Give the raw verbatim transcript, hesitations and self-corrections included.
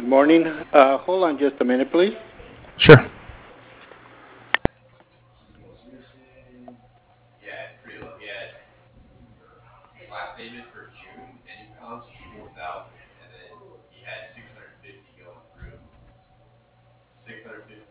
morning. Uh, hold on just a minute, please. Sure. Yeah, it's pretty low. He had his last payment for June ending balance was four thousand, and then he had six hundred fifty going through six hundred fifty